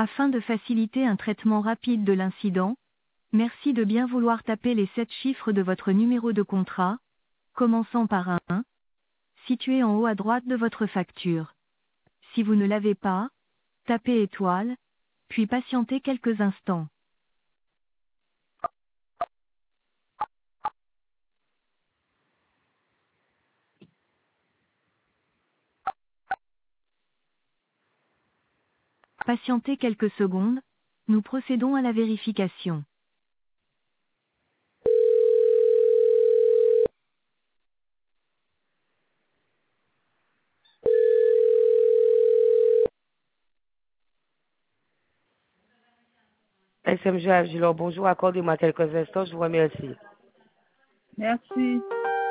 Afin de faciliter un traitement rapide de l'incident, merci de bien vouloir taper les 7 chiffres de votre numéro de contrat, commençant par un 1, situé en haut à droite de votre facture. Si vous ne l'avez pas, tapez étoile, puis patientez quelques instants. Patientez quelques secondes, nous procédons à la vérification. SMG Agilor, bonjour, accordez-moi quelques instants, je vous remercie. Merci.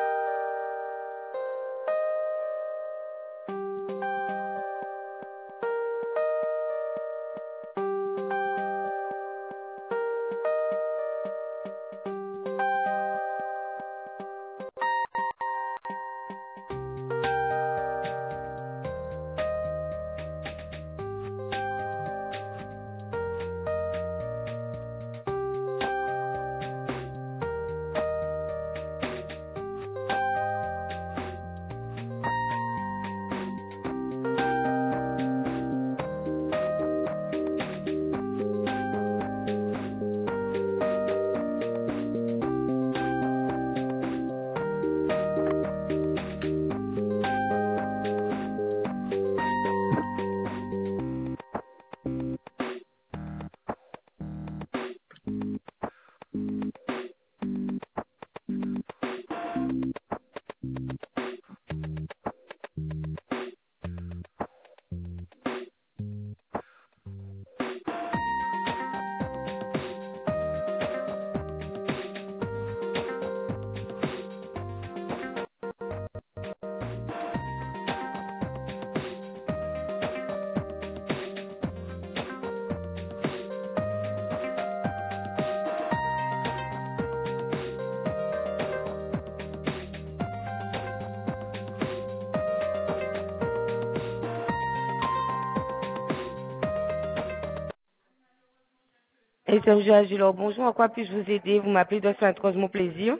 SMG Agilor, bonjour, en quoi puis-je vous aider? Vous m'appelez de Saint-Rose, mon plaisir.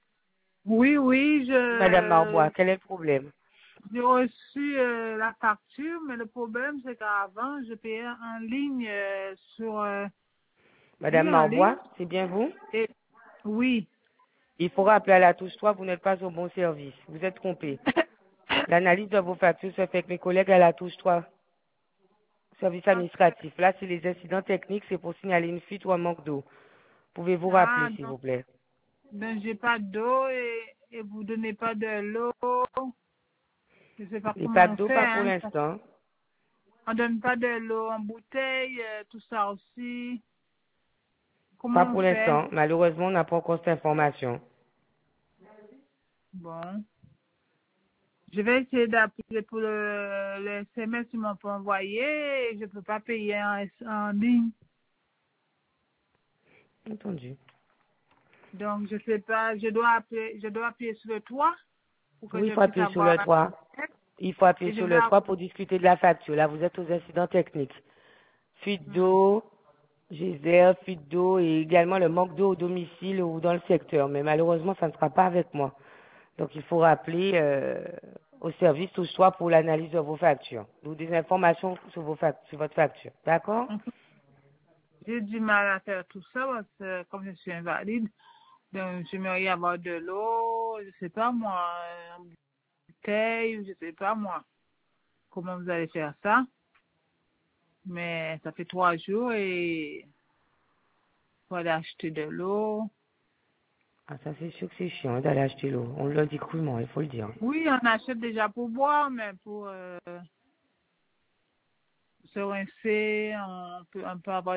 Oui, Madame Marbois, quel est le problème? j'ai reçu la facture, mais le problème, c'est qu'avant, je payais en ligne sur... Madame oui, en ligne. Marbois, c'est bien vous? Et, oui. Il faut rappeler à la touche 3, vous n'êtes pas au bon service. Vous êtes trompé. L'analyse de vos factures se fait avec mes collègues à la touche 3, service administratif. Là, c'est les incidents techniques, c'est pour signaler une fuite ou un manque d'eau. Pouvez-vous rappeler, Ah, s'il donc, vous plaît? j'ai pas d'eau et vous donnez pas de l'eau. Je sais pas Les comment packs on d'eau, fait, pas pour hein. l'instant. On donne pas de l'eau en bouteille, tout ça aussi. Pas Comment on pour fait? l'instant. Malheureusement, on n'a pas encore cette information. Bon. Je vais essayer d'appeler pour le SMS qu'ils m'ont pas envoyé et je peux pas payer en ligne. Entendu. Donc, je sais pas, je dois appuyer sur le toit pour que Oui, il je faut puisse appuyer sur avoir le 3. Il faut appuyer et je sur vais le 3 pour discuter de la facture. Là, vous êtes aux incidents techniques. Fuite Hmm. d'eau, geyser, fuite d'eau et également le manque d'eau au domicile ou dans le secteur. Mais malheureusement, ça ne sera pas avec moi. Donc, il faut rappeler au service tout soit pour l'analyse de vos factures. Ou des informations sur, sur votre facture. D'accord? J'ai du mal à faire tout ça parce que comme je suis invalide, donc j'aimerais avoir de l'eau, je sais pas moi, une bouteille, je sais pas moi. Comment vous allez faire ça? Mais ça fait 3 jours et il faut aller acheter de l'eau. Ah, ça c'est sûr que c'est chiant d'aller acheter l'eau. On le dit crûment, il faut le dire. Oui, on achète déjà pour boire, mais pour se rincer, on peut avoir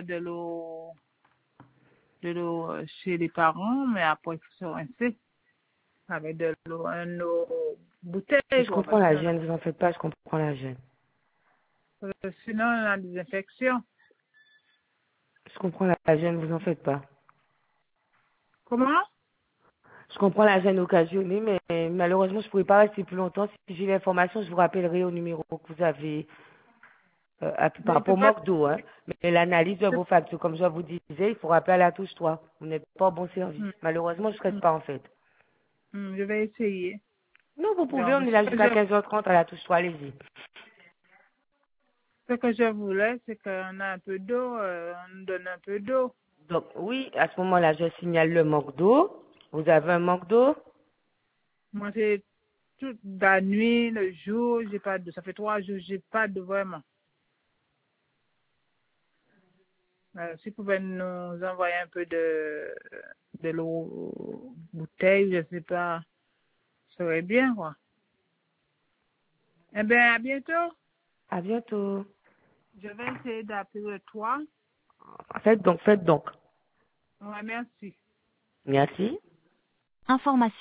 de l'eau chez les parents, mais après, il faut se rincer avec de l'eau, une eau bouteille, Je quoi, comprends parce que la sinon, gêne, vous en faites pas, je comprends la gêne. sinon on a des infections. Je comprends la gêne, vous en faites pas. Comment? Je comprends la gêne occasionnée, mais malheureusement, je ne pourrais pas rester plus longtemps. Si j'ai l'information, je vous rappellerai au numéro que vous avez. Par Mais rapport au peut-être, manque d'eau, hein. Mais l'analyse de vos factures, comme je vous disais, il faut rappeler à la touche 3. Vous n'êtes pas au bon service. hum, Malheureusement, je ne reste hum, pas en fait. je vais essayer. Non, vous pouvez, Donc, on est là jusqu'à 15h30 à la touche 3, allez-y. ce que je voulais, c'est qu'on a un peu d'eau, on nous donne un peu d'eau. Donc oui, à ce moment-là, je signale le manque d'eau. Vous avez un manque d'eau? Moi, c'est toute la nuit, le jour, j'ai pas d'eau. Ça fait 3 jours, j'ai pas d'eau vraiment. Si vous pouvez nous envoyer un peu de l'eau, bouteille, je sais pas, ça serait bien, quoi. Eh bien, à bientôt. À bientôt. Je vais essayer d'appeler toi. Faites donc, faites donc. Ouais, merci. Merci. Information.